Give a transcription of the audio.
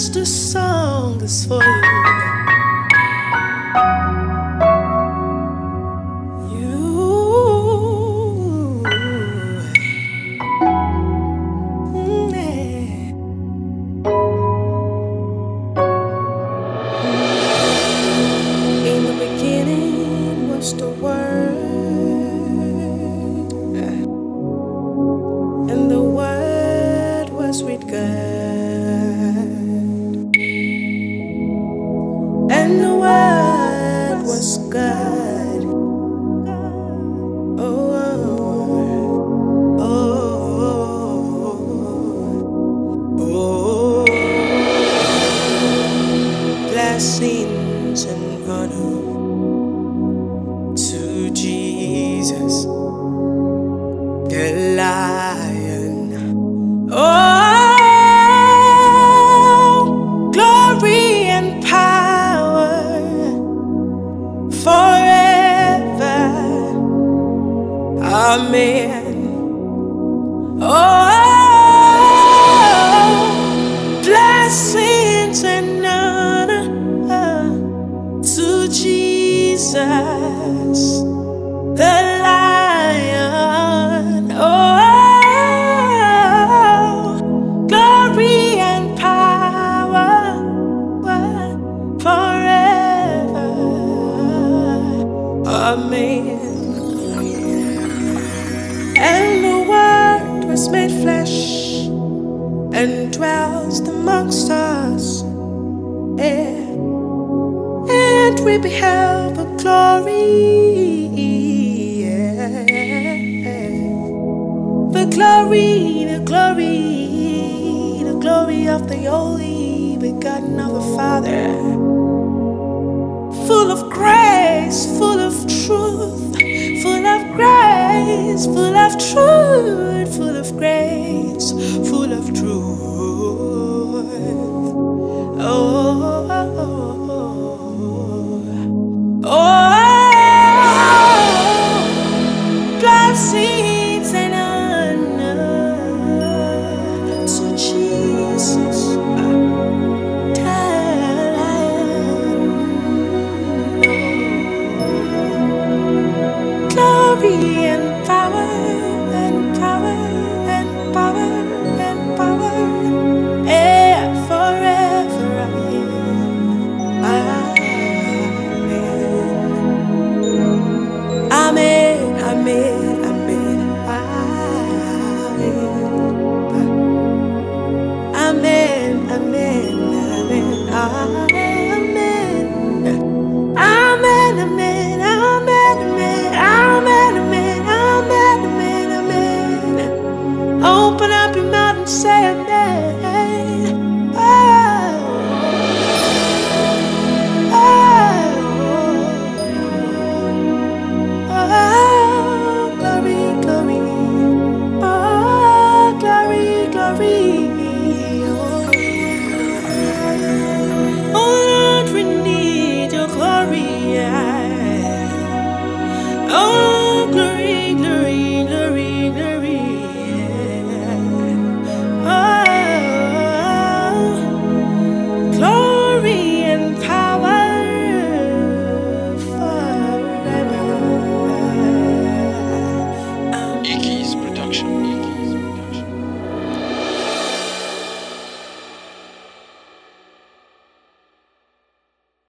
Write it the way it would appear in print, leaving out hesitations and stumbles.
the song is for you. In the beginning was the Word, and the Word was with God, and the Word was God. Oh, oh, oh, oh. Blessings and honor to Jesus, the Lion. Oh, glory and power forever. Amen. Oh, blessings and honor to Jesus, the Lion. Oh, glory and power forever. Amen. And the Word was made flesh and dwelt amongst us, and we beheld the glory, the glory, the glory, the glory of the only begotten of the Father, full of grace, full of truth, full of grace, full of truth, full of grace, full of truth.